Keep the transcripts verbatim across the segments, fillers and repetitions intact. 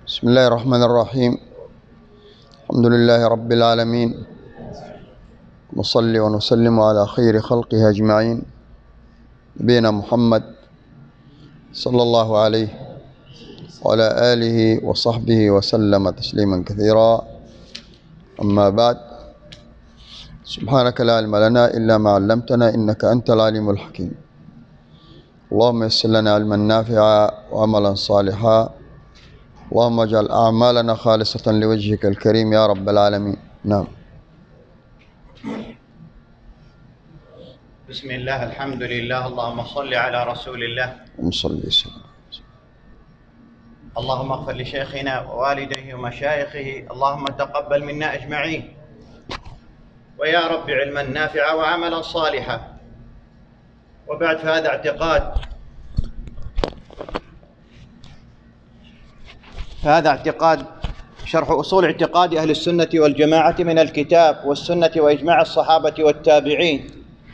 بسم الله الرحمن الرحيم. الحمد لله رب العالمين، نصلي ونسلم على خير خلقه أجمعين، نبينا محمد صلى الله عليه وعلى آله وصحبه وسلم تسليما كثيرا. أما بعد، سبحانك لا علم لنا إلا ما علمتنا إنك أنت العليم الحكيم. اللهم يسر لنا علما نافعا وعملا صالحا، اللهم اجعل أعمالنا خالصة لوجهك الكريم يا رب العالمين. نعم. بسم الله، الحمد لله، اللهم صل على رسول الله. وصلي وسلم. اللهم اغفر لشيخنا ووالديه ومشايخه، اللهم تقبل منا أجمعين، ويا رب علما نافعا وعملا صالحا. وبعد، فهذا اعتقاد فهذا اعتقاد شرح أصول اعتقاد أهل السنة والجماعة من الكتاب والسنة وإجماع الصحابة والتابعين،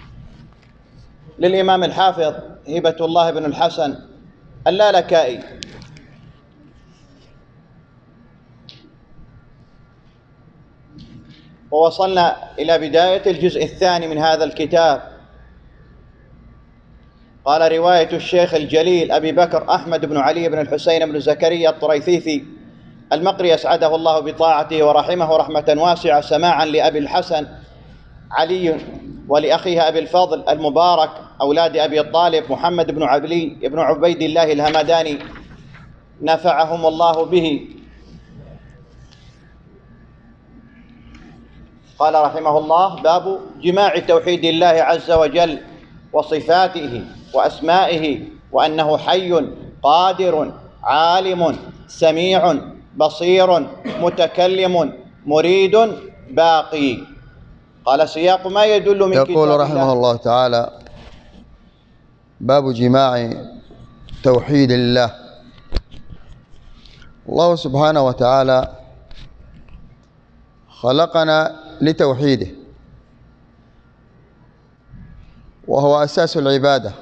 للإمام الحافظ هبة الله بن الحسن اللالكائي. ووصلنا إلى بداية الجزء الثاني من هذا الكتاب. قال: رواية الشيخ الجليل أبي بكر أحمد بن علي بن الحسين بن زكريا الطريثيثي المقري أسعده الله بطاعته ورحمه رحمة واسعة، سماعا لأبي الحسن علي ولأخيه أبي الفضل المبارك أولاد أبي طالب محمد بن علي بن عبيد الله الهمداني، نفعهم الله به. قال رحمه الله: باب جماع توحيد الله عز وجل وصفاته وأسمائه، وأنه حي قادر عالم سميع بصير متكلم مريد باقي. قال: سياق ما يدل من كتاب الله. يقول رحمه الله تعالى: باب جماع توحيد الله. الله سبحانه وتعالى خلقنا لتوحيده، وهو أساس العبادة،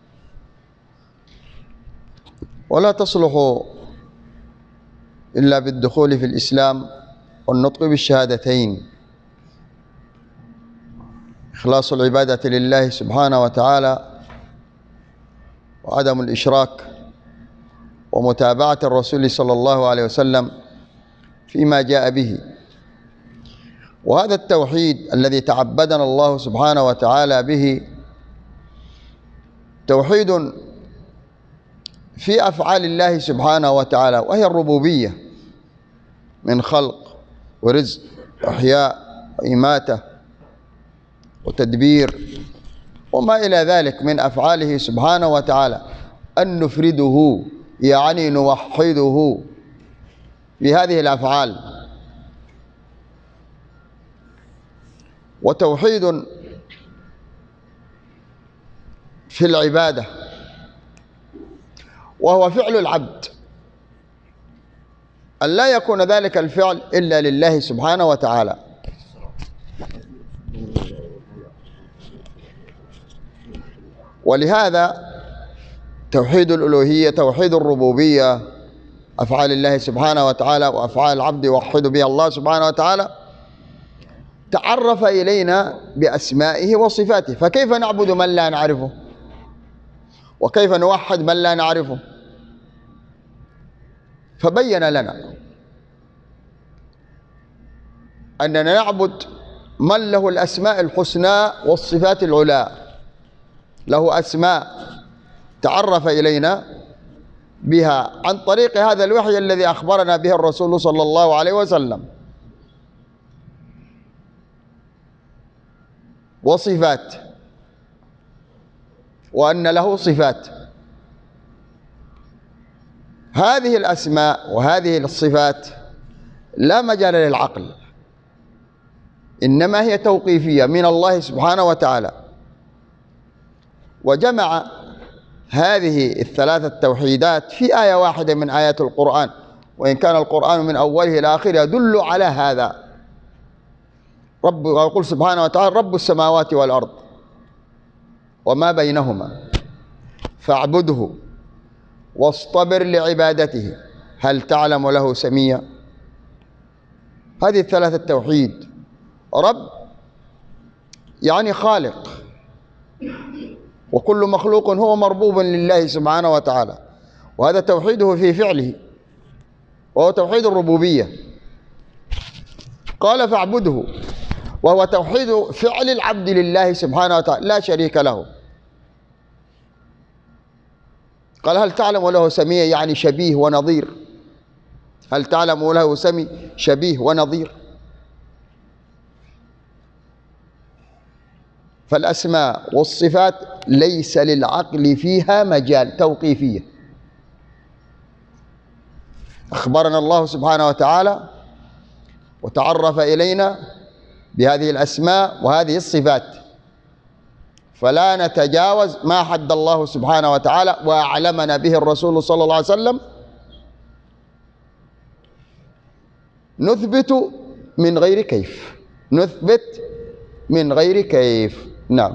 ولا تصلح إلا بالدخول في الإسلام والنطق بالشهادتين. إخلاص العبادة لله سبحانه وتعالى، وعدم الإشراك، ومتابعة الرسول صلى الله عليه وسلم فيما جاء به. وهذا التوحيد الذي تعبدنا الله سبحانه وتعالى به توحيد في أفعال الله سبحانه وتعالى، وهي الربوبية من خلق ورزق وإحياء وإماتة وتدبير وما إلى ذلك من أفعاله سبحانه وتعالى، أن نفرده يعني نوحده بهذه الأفعال. وتوحيد في العبادة، وهو فعل العبد، أن لا يكون ذلك الفعل إلا لله سبحانه وتعالى. ولهذا توحيد الألوهية، توحيد الربوبية، أفعال الله سبحانه وتعالى وأفعال العبد يوحد بها الله سبحانه وتعالى، تعرف إلينا بأسمائه وصفاته. فكيف نعبد من لا نعرفه؟ وكيف نوحد من لا نعرفه؟ فبين لنا أننا نعبد من له الأسماء الحسنى والصفات العلى، له أسماء تعرف إلينا بها عن طريق هذا الوحي الذي أخبرنا به الرسول صلى الله عليه وسلم، وصفات، وأن له صفات. هذه الأسماء وهذه الصفات لا مجال للعقل، إنما هي توقيفية من الله سبحانه وتعالى. وجمع هذه الثلاثة التوحيدات في آية واحدة من آيات القرآن، وإن كان القرآن من أوله إلى آخره يدل على هذا. رب يقول سبحانه وتعالى: رب السماوات والأرض وما بينهما فاعبده واصطبر لعبادته هل تعلم له سميا؟ هذه الثلاثة التوحيد. رب يعني خالق، وكل مخلوق هو مربوب لله سبحانه وتعالى، وهذا توحيده في فعله، وهو توحيد الربوبية. قال فاعبده، وهو توحيد فعل العبد لله سبحانه وتعالى لا شريك له. قال هل تعلم له سميا يعني شبيه ونظير. هل تعلم له سمي شبيه ونظير. فالأسماء والصفات ليس للعقل فيها مجال، توقيفية. أخبرنا الله سبحانه وتعالى وتعرف إلينا بهذه الأسماء وهذه الصفات، فلا نتجاوز ما حد الله سبحانه وتعالى وأعلمنا به الرسول صلى الله عليه وسلم. نثبت من غير كيف، نثبت من غير كيف. نعم.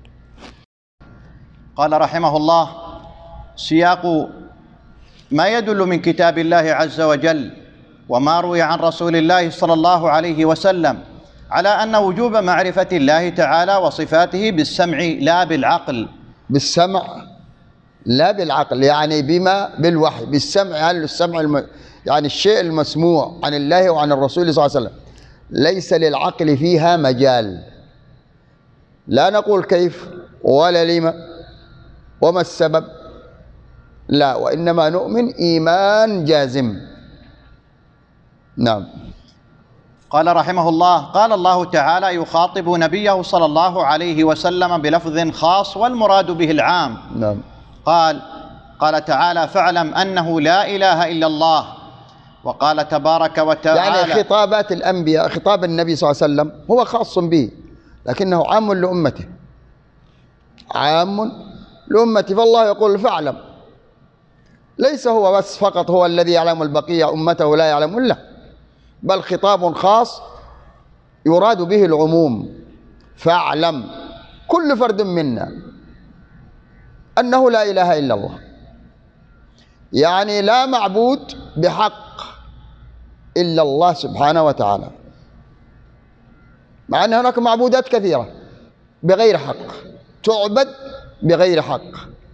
قال رحمه الله: سياق ما يدل من كتاب الله عز وجل وما روي عن رسول الله صلى الله عليه وسلم على أن وجوب معرفة الله تعالى وصفاته بالسمع لا بالعقل. بالسمع لا بالعقل، يعني بما بالوحي. بالسمع هل السمع الم... يعني الشيء المسموع عن الله وعن الرسول صلى الله عليه وسلم ليس للعقل فيها مجال. لا نقول كيف ولا لما وما السبب، لا، وإنما نؤمن إيمان جازم. نعم. قال رحمه الله: قال الله تعالى يخاطب نبيه صلى الله عليه وسلم بلفظ خاص والمراد به العام. نعم. قال قال تعالى: فاعلم أنه لا إله إلا الله. وقال تبارك وتعالى: يعني خطابات الأنبياء، خطاب النبي صلى الله عليه وسلم هو خاص به، لكنه عام لأمته، عام لأمته. فالله يقول فاعلم، ليس هو بس فقط هو الذي يعلم، البقية أمته لا يعلمون، لا، بل خطاب خاص يراد به العموم. فاعلم كل فرد منا أنه لا إله إلا الله، يعني لا معبود بحق إلا الله سبحانه وتعالى، مع أن هناك معبودات كثيرة بغير حق، تعبد بغير حق،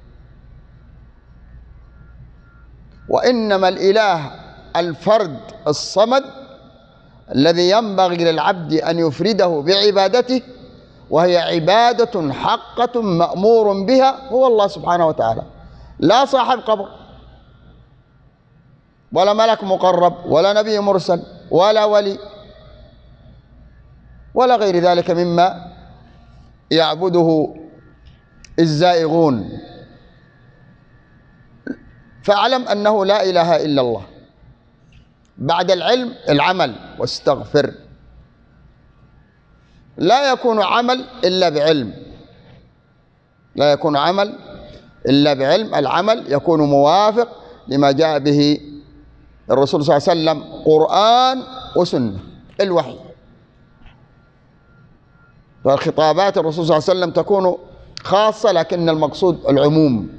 وإنما الإله الفرد الصمد الذي ينبغي للعبد أن يفرده بعبادته، وهي عبادة حقة مأمور بها، هو الله سبحانه وتعالى. لا صاحب قبر ولا ملك مقرب ولا نبي مرسل ولا ولي ولا غير ذلك مما يعبده الزائغون. فاعلم أنه لا إله إلا الله. بعد العلم العمل، واستغفر. لا يكون عمل إلا بعلم، لا يكون عمل إلا بعلم. العمل يكون موافق لما جاء به الرسول صلى الله عليه وسلم، قرآن وسنة، الوحي. فالخطابات الرسول صلى الله عليه وسلم تكون خاصة، لكن المقصود العموم،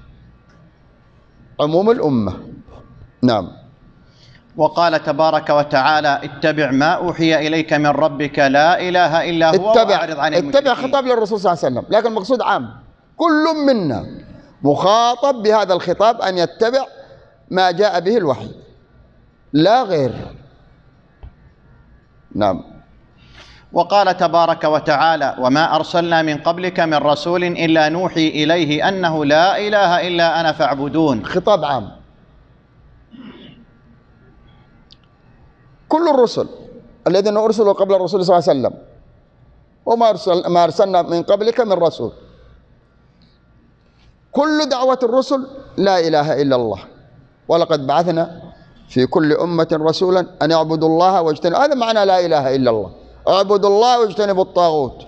عموم الأمة. نعم. وقال تبارك وتعالى: اتبع ما أوحي إليك من ربك لا إله إلا هو اتبع, وأعرض عن المشركين. اتبع خطاب للرسول صلى الله عليه وسلم، لكن المقصود عام، كل منا مخاطب بهذا الخطاب أن يتبع ما جاء به الوحي لا غير. نعم. وقال تبارك وتعالى: وما أرسلنا من قبلك من رسول إلا نوحي إليه أنه لا إله إلا أنا فاعبدون. خطاب عام. كل الرسل الذين أرسلوا قبل الرسول صلى الله عليه وسلم، وما أرسل ما أرسلنا من قبلك من رسول، كل دعوة الرسل لا إله إلا الله. ولقد بعثنا في كل أمة رسولا أن يعبدوا الله واجتنبوا، هذا معنى لا إله إلا الله، اعبدوا الله واجتنبوا الطاغوت.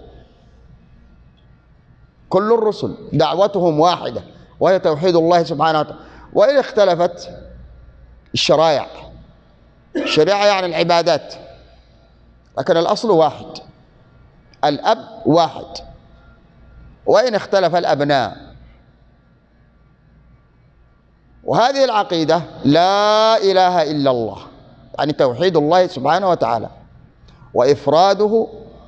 كل الرسل دعوتهم واحدة، وهي توحيد الله سبحانه وتعالى. وإن اختلفت الشرائع، الشريعة يعني العبادات، لكن الأصل واحد، الأب واحد. وإن اختلف الأبناء وهذه العقيدة لا إله إلا الله، يعني توحيد الله سبحانه وتعالى وإفراده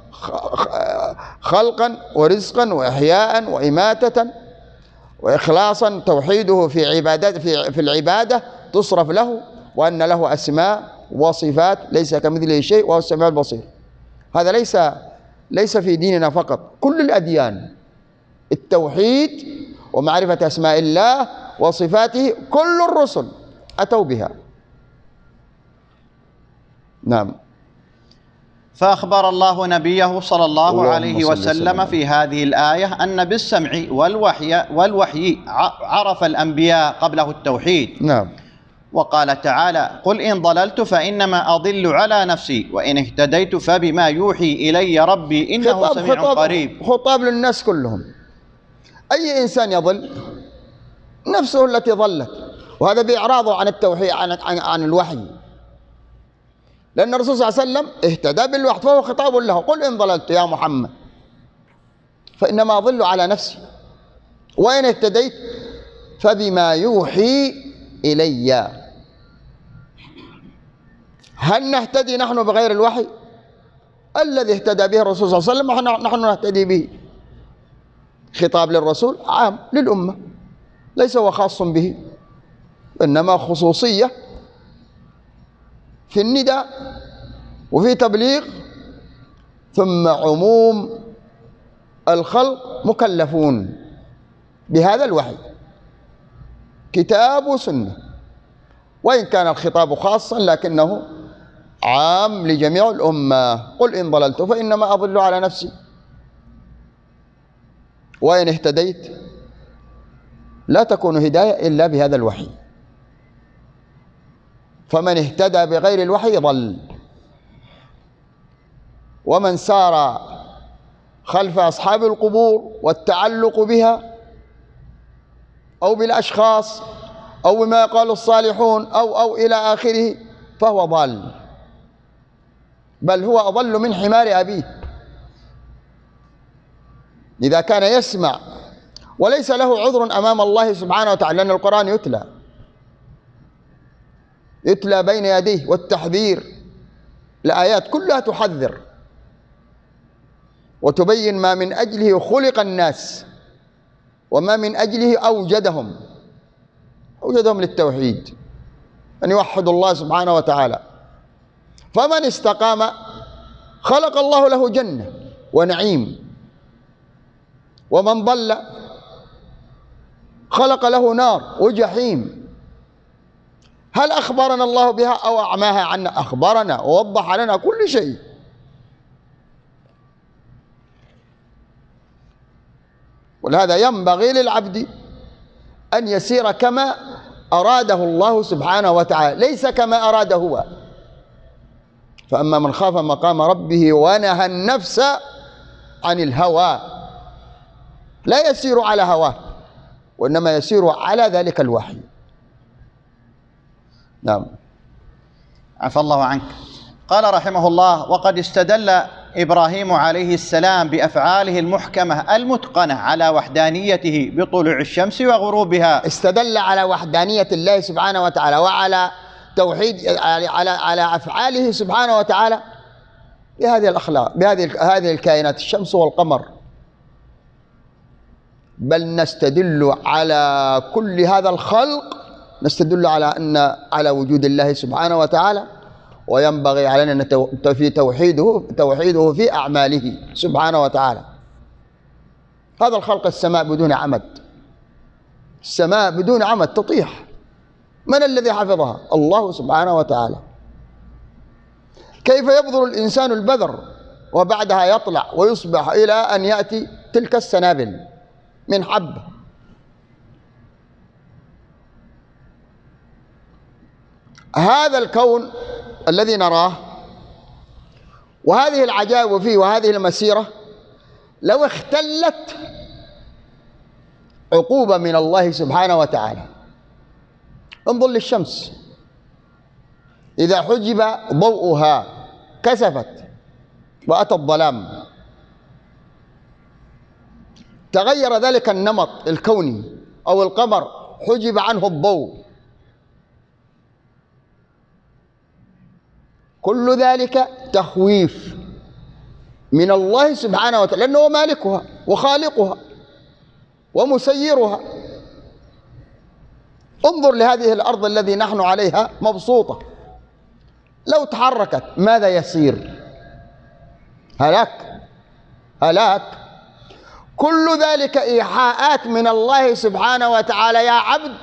خلقا ورزقا وإحياء وإماتة وإخلاصا، توحيده في عبادات في في العبادة تصرف له، وأن له أسماء وصفات ليس كمثله شيء وهو السميع البصير. هذا ليس ليس في ديننا فقط، كل الأديان التوحيد ومعرفة أسماء الله وصفاته كل الرسل أتوا بها. نعم. فأخبر الله نبيه صلى الله عليه وسلم في هذه الآية أن بالسمع والوحي والوحي عرف الأنبياء قبله التوحيد. نعم. وقال تعالى: قل إن ضللت فإنما أضل على نفسي وإن اهتديت فبما يوحي إلي ربي إنه خطاب سميع خطاب قريب. خطاب للناس كلهم. أي إنسان يضل نفسه التي ضلت، وهذا بإعراضه عن التوحيد عن, عن, عن الوحي، لأن الرسول صلى الله عليه وسلم اهتدى بالوحي، فهو خطاب له: قل إن ضللت يا محمد فإنما أضل على نفسي وإن اهتديت فبما يوحي إلي. هل نهتدي نحن بغير الوحي؟ الذي اهتدى به الرسول صلى الله عليه وسلم نحن نهتدي به. خطاب للرسول عام للأمة، ليس هو خاص به، إنما خصوصية في النداء وفي تبليغ، ثم عموم الخلق مكلفون بهذا الوحي، كتاب وسنة، وإن كان الخطاب خاصا لكنه عام لجميع الأمة. قل إن ضللت فإنما أضل على نفسي وإن اهتديت لا تكون هداية إلا بهذا الوحي، فمن اهتدى بغير الوحي ضل، ومن سار خلف أصحاب القبور والتعلق بها أو بالأشخاص أو بما قال الصالحون أو أو إلى آخره فهو ضال، بل هو أضل من حمار أبيه. إذا كان يسمع وليس له عذر أمام الله سبحانه وتعالى، لأن القرآن يتلى يتلى بين يديه، والتحذير، الآيات كلها تحذر وتبين ما من أجله خلق الناس وما من أجله أوجدهم أوجدهم للتوحيد، أن يوحدوا الله سبحانه وتعالى. فمن استقام خلق الله له جنة ونعيم، ومن ضل خلق له نار وجحيم. هل أخبرنا الله بها أو أعماها عنا؟ أخبرنا ووضح لنا كل شيء. ولهذا ينبغي للعبد أن يسير كما أراده الله سبحانه وتعالى، ليس كما أراد هو. فأما من خاف مقام ربه ونهى النفس عن الهوى لا يسير على هواه، وإنما يسير على ذلك الوحي. نعم. عفى الله عنك. قال رحمه الله: وقد استدل إبراهيم عليه السلام بأفعاله المحكمة المتقنة على وحدانيته بطلوع الشمس وغروبها. استدل على وحدانية الله سبحانه وتعالى وعلى توحيد على على أفعاله سبحانه وتعالى بهذه الأخلاق، بهذه هذه الكائنات، الشمس والقمر. بل نستدل على كل هذا الخلق، نستدل على أن على وجود الله سبحانه وتعالى، وينبغي علينا أن في توحيده توحيده في أعماله سبحانه وتعالى. هذا الخلق، السماء بدون عمد، السماء بدون عمد تطيح، من الذي حفظها؟ الله سبحانه وتعالى. كيف يبذر الإنسان البذر وبعدها يطلع ويصبح إلى أن يأتي تلك السنابل من حبة؟ هذا الكون الذي نراه وهذه العجائب فيه وهذه المسيرة لو اختلت عقوبة من الله سبحانه وتعالى. انظر للشمس، إذا حجب ضوءها كسفت وأتى الظلام، تغير ذلك النمط الكوني. أو القمر حجب عنه الضوء كل ذلك تخويف من الله سبحانه وتعالى، لأنه مالكها وخالقها ومسيرها. انظر لهذه الأرض الذي نحن عليها مبسوطة، لو تحركت ماذا يصير؟ هلاك هلاك. كل ذلك إيحاءات من الله سبحانه وتعالى. يا عبد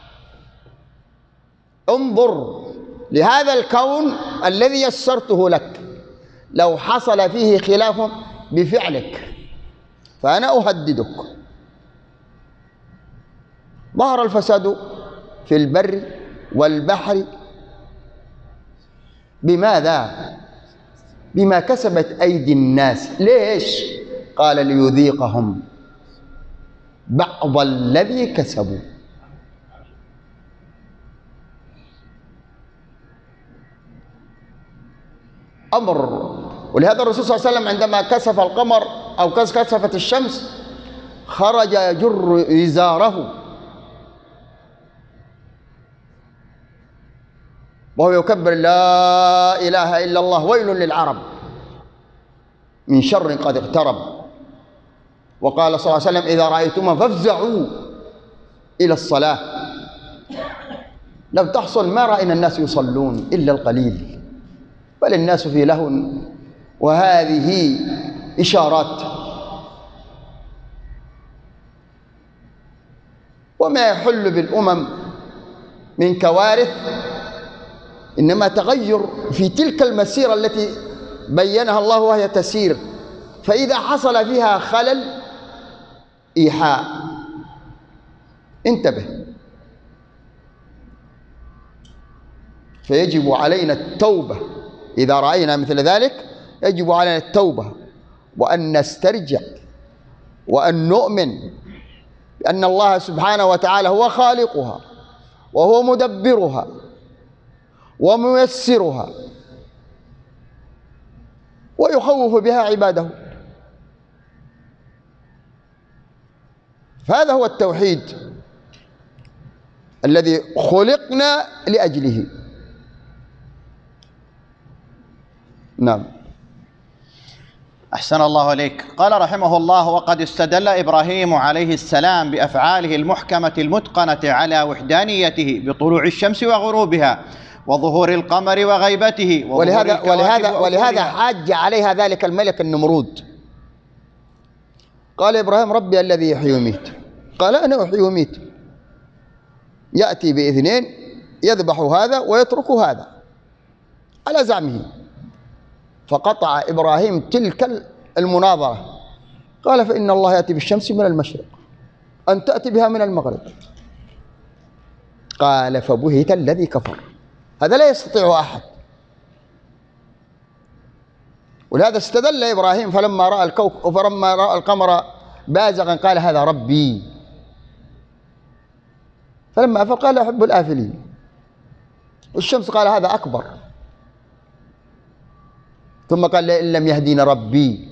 انظر لهذا الكون الذي يسرته لك، لو حصل فيه خلاف بفعلك فأنا أهددك. ظهر الفساد في البر والبحر بماذا؟ بما كسبت أيدي الناس. ليش؟ قال ليذيقهم بعض الذي كسبوا. أمر. ولهذا الرسول صلى الله عليه وسلم عندما كسف القمر أو كسفت الشمس خرج يجر إزاره وهو يكبر لا إله إلا الله ويل للعرب من شر قد اقترب. وقال صلى الله عليه وسلم إذا رأيتم فافزعوا إلى الصلاة. لم تحصل ما رأينا الناس يصلون إلا القليل، بل الناس في لهو، وهذه إشارات. وما يحل بالأمم من كوارث إنما تغير في تلك المسيرة التي بينها الله وهي تسير، فإذا حصل فيها خلل إيحاء انتبه. فيجب علينا التوبة إذا رأينا مثل ذلك، يجب علينا التوبة وأن نسترجع وأن نؤمن بأن الله سبحانه وتعالى هو خالقها وهو مدبرها وميسرها ويخوف بها عباده. فهذا هو التوحيد الذي خلقنا لأجله. نعم. أحسن الله إليك. قال رحمه الله: وقد استدل إبراهيم عليه السلام بأفعاله المحكمة المتقنة على وحدانيته بطلوع الشمس وغروبها وظهور القمر وغيبته ولهذا ولهذا ولهذا حاج عليها ذلك الملك النمرود. قال إبراهيم ربي الذي يحيي ويميت. قال أنا أحيي ويميت. يأتي بإذنين يذبح هذا ويترك هذا على زعمه. فقطع إبراهيم تلك المناظرة. قال فإن الله يأتي بالشمس من المشرق أن تأتي بها من المغرب. قال فبهت الذي كفر. هذا لا يستطيع أحد. ولهذا استدل إبراهيم فلما رأى الكوكب فلما رأى القمر بازغا قال هذا ربي. فلما أفل قال أحب الآفلين. والشمس قال هذا أكبر. ثم قال إن لم يهدينا ربي.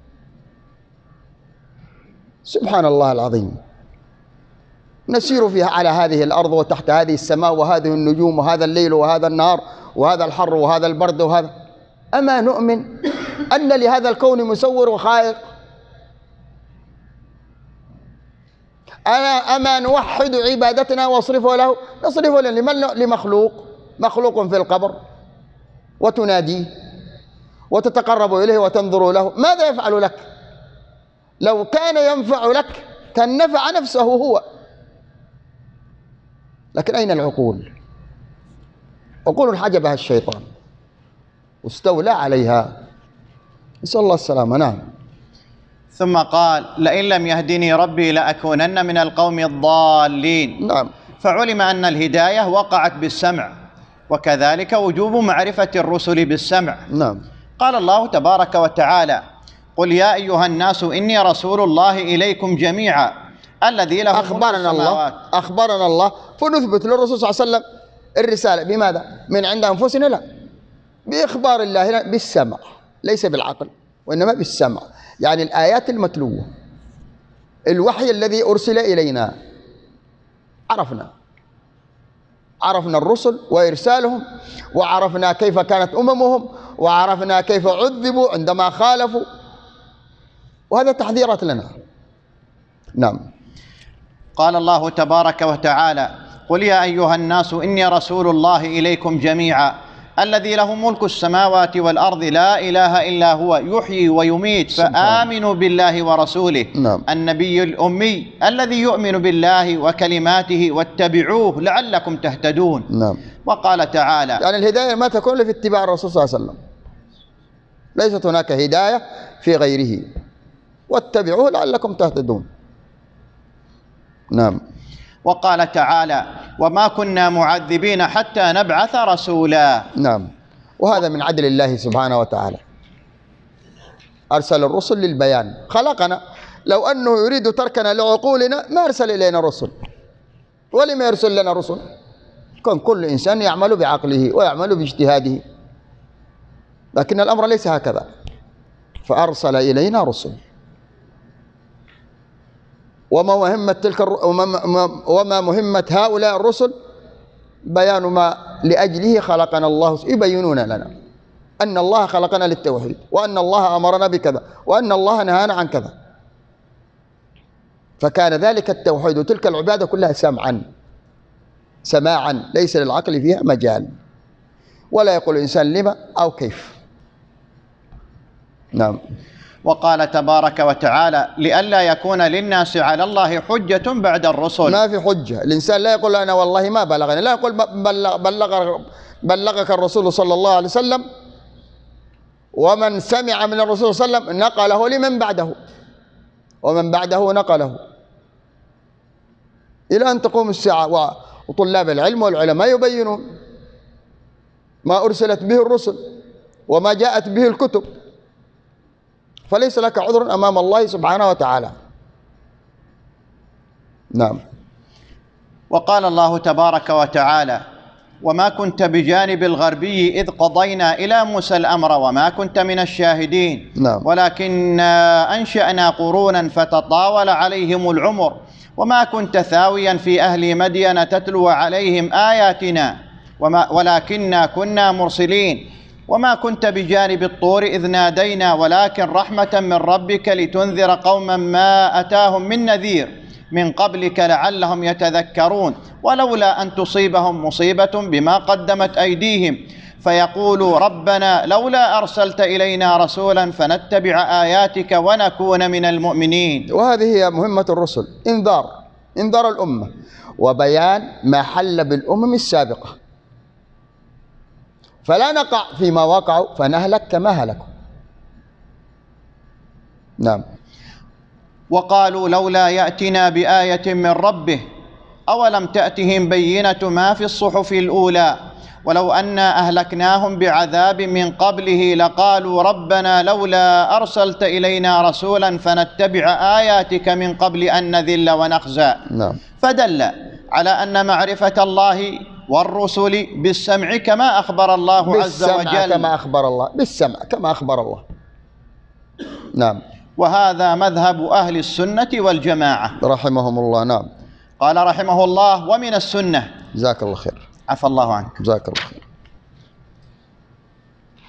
سبحان الله العظيم. نسير فيها على هذه الأرض وتحت هذه السماء وهذه النجوم وهذا الليل وهذا النهار وهذا الحر وهذا البرد وهذا. أما نؤمن أن لهذا الكون مسور وخالق؟ أنا أما نوحد عبادتنا واصرفه له؟ نصرفه لمن؟ لمخلوق. مخلوق في القبر وتناديه وتتقرب إليه وتنظر له. ماذا يفعل لك؟ لو كان ينفع لك كان نفع نفسه هو. لكن أين العقول؟ عقول حجبها الشيطان واستولى عليها. نسأل الله السلامة. نعم. ثم قال لئن لم يهدني ربي لأكونن من القوم الضالين. نعم. فعلم أن الهداية وقعت بالسمع، وكذلك وجوب معرفة الرسل بالسمع. نعم. قال الله تبارك وتعالى: قل يا أيها الناس إني رسول الله إليكم جميعا الذي له أخبرنا الله أخبرنا الله فنثبت للرسول صلى الله عليه وسلم الرسالة. بماذا؟ من عند أنفسنا؟ لا، بإخبار الله بالسمع، ليس بالعقل وإنما بالسمع. يعني الآيات المتلوة، الوحي الذي أرسل إلينا عرفنا. عرفنا الرسل وإرسالهم، وعرفنا كيف كانت أممهم، وعرفنا كيف عذبوا عندما خالفوا، وهذا تحذيرات لنا. نعم. قال الله تبارك وتعالى: قل يا أيها الناس إني رسول الله إليكم جميعا الذي له ملك السماوات والأرض لا إله إلا هو يحيي ويميت فآمنوا بالله ورسوله. نعم. النبي الأمي الذي يؤمن بالله وكلماته واتبعوه لعلكم تهتدون. نعم. وقال تعالى: يعني الهداية ما تكون إلا في اتباع الرسول صلى الله عليه وسلم، ليست هناك هداية في غيره، واتبعوه لعلكم تهتدون. نعم. وقال تعالى: وما كنا معذبين حتى نبعث رسولا. نعم. وهذا من عدل الله سبحانه وتعالى، أرسل الرسل للبيان، خلقنا. لو أنه يريد تركنا لعقولنا ما أرسل إلينا رسل. ولما يرسل لنا رسل؟ كان كل إنسان يعمل بعقله ويعمل باجتهاده، لكن الأمر ليس هكذا، فأرسل إلينا رسل. وما مهمة تلك الر... وما مهمة هؤلاء الرسل بيان ما لأجله خلقنا الله، يبينون لنا أن الله خلقنا للتوحيد، وأن الله أمرنا بكذا، وأن الله نهانا عن كذا. فكان ذلك التوحيد وتلك العبادة كلها سمعا سماعا، ليس للعقل فيها مجال، ولا يقول الإنسان لما أو كيف. نعم. وقال تبارك وتعالى: لئلا يكون للناس على الله حجة بعد الرسل. ما في حجة، الإنسان لا يقول أنا والله ما بلغني، لا يقول بلغ بلغ بلغك الرسول صلى الله عليه وسلم، ومن سمع من الرسول صلى الله عليه وسلم نقله لمن بعده، ومن بعده نقله إلى أن تقوم الساعة. وطلاب العلم والعلماء يبينون ما أرسلت به الرسل وما جاءت به الكتب، فليس لك عذر أمام الله سبحانه وتعالى. نعم. وقال الله تبارك وتعالى: وما كنت بجانب الغربي إذ قضينا إلى موسى الأمر وما كنت من الشاهدين. نعم. ولكن أنشأنا قرونا فتطاول عليهم العمر وما كنت ثاويا في أهل مدين تتلو عليهم آياتنا وما ولكننا كنا مرسلين. وما كنت بجانب الطور إذ نادينا ولكن رحمة من ربك لتنذر قوما ما أتاهم من نذير من قبلك لعلهم يتذكرون ولولا أن تصيبهم مصيبة بما قدمت أيديهم فيقولوا ربنا لولا أرسلت إلينا رسولا فنتبع آياتك ونكون من المؤمنين. وهذه هي مهمة الرسل، إنذار إنذار الأمة وبيان ما حل بالأمم السابقة، فلا نقع فيما وقعوا فنهلك كما هلكوا. نعم. وقالوا لولا يأتنا بآية من ربه أولم تأتهم بينة ما في الصحف الأولى ولو أنا أهلكناهم بعذاب من قبله لقالوا ربنا لولا أرسلت إلينا رسولا فنتبع آياتك من قبل أن نذل ونخزى. نعم. فدل على أن معرفة الله والرسل بالسمع كما أخبر الله عز وجل، كما أخبر الله بالسمع كما أخبر الله. نعم. وهذا مذهب أهل السنة والجماعة رحمهم الله. نعم. قال رحمه الله: ومن السنة. جزاك الله خير. عفى الله عنك. جزاك الله خير.